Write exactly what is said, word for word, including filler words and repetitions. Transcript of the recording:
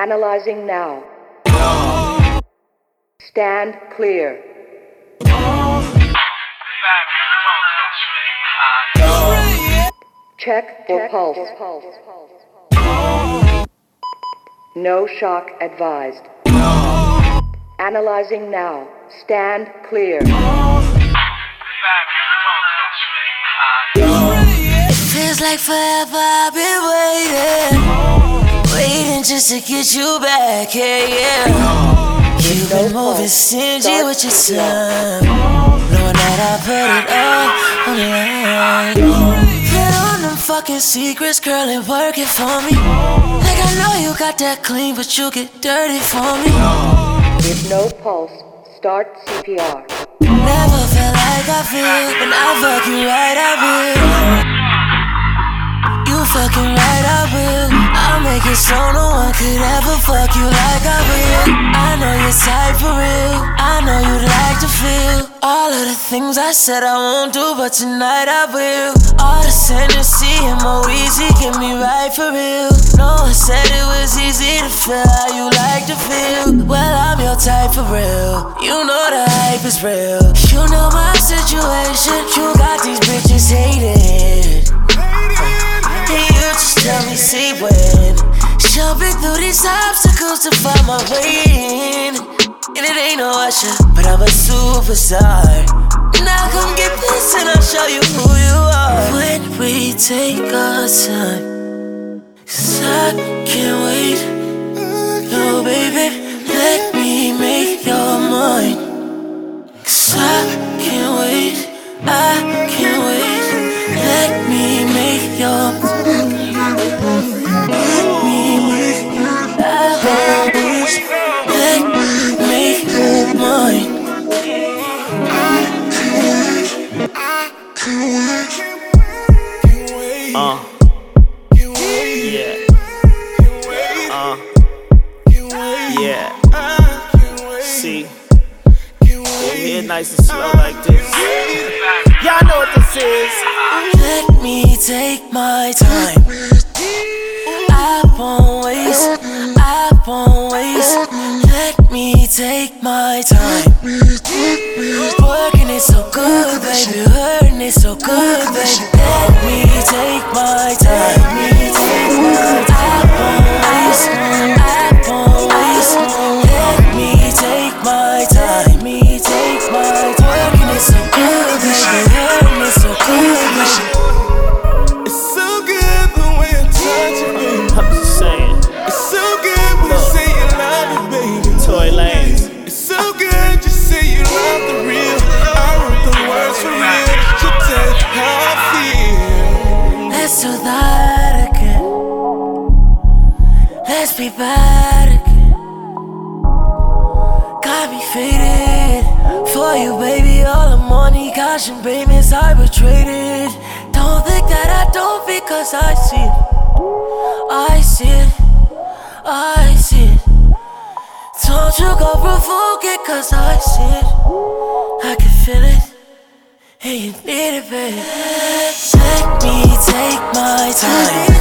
Analyzing now. Stand clear. Check for pulse. No shock advised. Analyzing now. Stand clear. It feels like forever I've been waiting, waiting just to get you back, yeah, yeah. You've been moving stingy with your time, knowing that I put it all on the line. Put on them fucking secrets, girl, and work it for me. Like I know you got that clean, but you get dirty for me. With no pulse, start C P R. Never felt like I feel, when I fuck you right, I will. You fucking right, I will. I'll make it so no one could ever fuck you like I will. I know you're tight for real, I know you'd like to feel all of the things I said I won't do, but tonight I will. All the Tennessee and more easy, get me right for real. No one said it was easy to feel how you like to feel. Well, I'm your type for real, you know the hype is real. You know my situation, you got these bitches hated. Hey, you just tell me, see when jumping through these obstacles to find my way in. And it ain't no usher, but I'm a superstar. Now come get this and I'll show you who you are. When we take our time, 'cause I can't wait. No, baby, let me make your mind. 'Cause I can't wait, I can't wait. Let me make your mind. Let me make your mind. Let me make your mind. Uh, yeah, uh, yeah, see, we're here nice and slow like this. Y'all know what this is. Let me take my time. I won't waste, I won't waste. Let me take my time. Working it so good, baby, hurting it so good, baby. Let me take my time. Let me take my time. I won't waste, I won't waste. Let me take my time. Let me take my time. Working it so good, baby, hurting it so good, baby. It's so good the way I touch it, baby. I'm just saying. It's so good when you say you love me, baby. Toy Lanes. It's so good just say you love the real. I wrote the words for real to tell you how I feel. Let's do that again. Let's be bad again. Got me faded for you, baby. All the money, cash and payments, I betrayed it. Don't think that I don't, because I see it. I see it, I see it. Don't you go provoke it, cause I see it. I can feel it, and you need it, baby. Let me take my time.